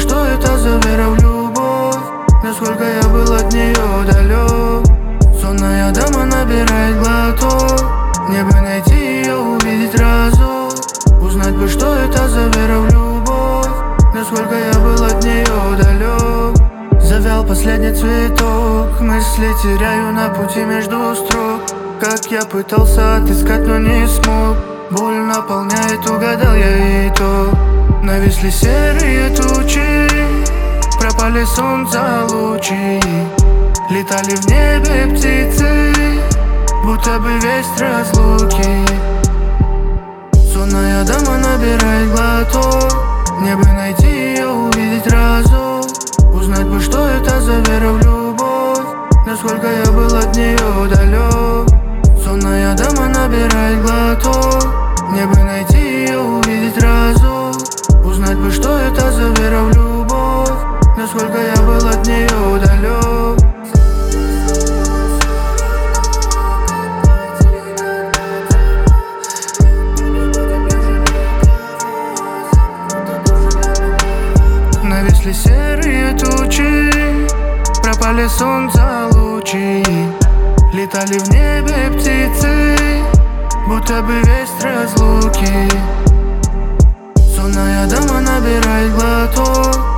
что это за вера в любовь, насколько я был от нее далек. Сонная дама набирает глоток, мне бы найти ее, увидеть разок. Узнать бы, что это за вера в любовь, насколько я был от нее далек. Завял последний цветок, мысли теряю на пути между строк. Как я пытался отыскать, но не смог. Боль наполняет, угадал я итог. Нависли серые тучи, пропали солнца лучи. Летали в небе птицы, будто бы весть разлуки. Сонная дама набирает глоток, мне бы найти ее, увидеть разок. Узнать бы, что это за вера в любовь, насколько я был от нее далек. Сонная дама набирает глоток, мне бы найти ее, увидеть разок. Узнать бы, что это за вера в любовь, насколько я был от нее далек. Нависли серые тучи, пропали солнца лучи. Летали в небе птицы, будто бы весть разлуки. Сонная дама набирает глоток,